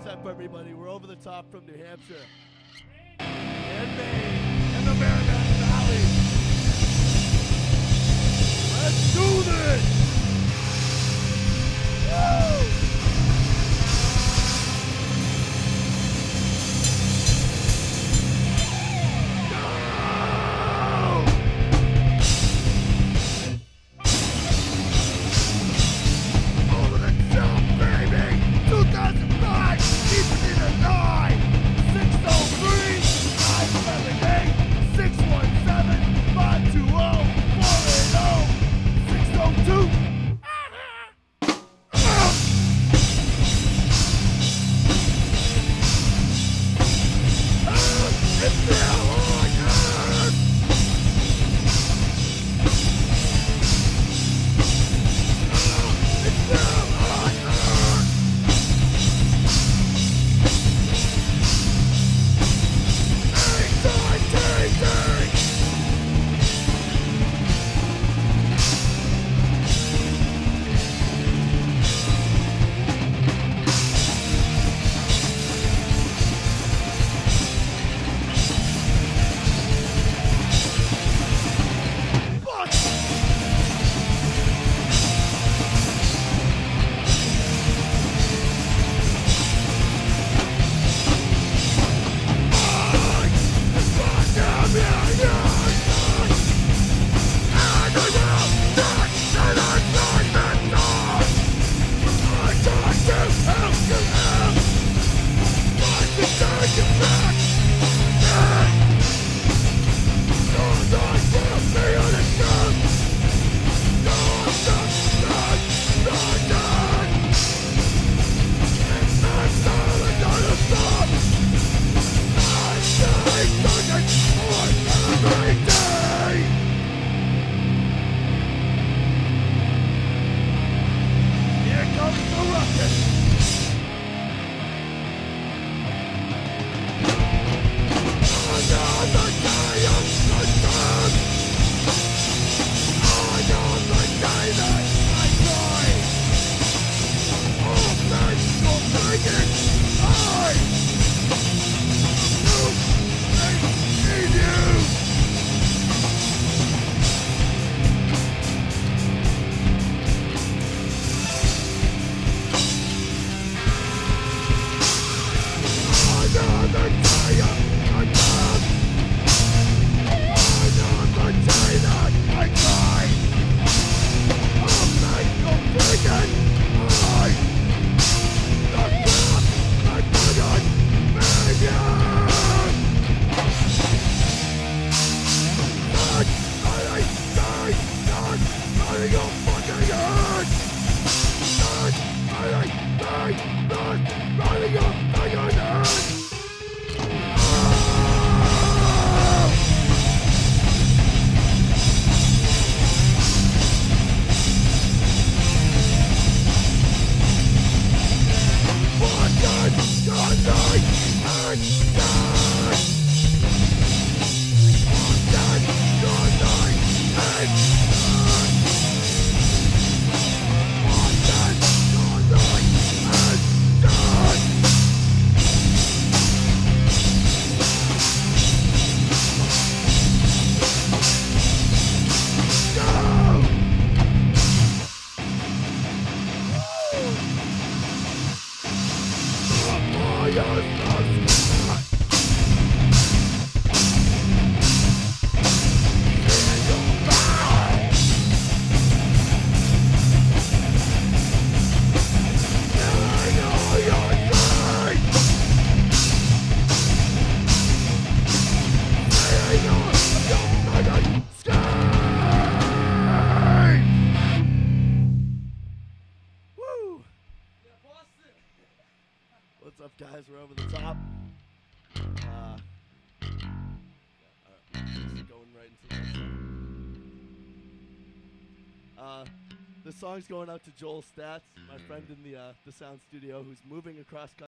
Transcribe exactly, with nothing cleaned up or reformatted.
step, everybody. We're over the top from New Hampshire. And Maine. And the Merrimack Valley. Let's do this! Woo! What's up, guys? We're over the top. Uh, right, just going right into the next song. Uh, this song's going out to Joel Stats, my friend in the uh, the sound studio, who's moving across country.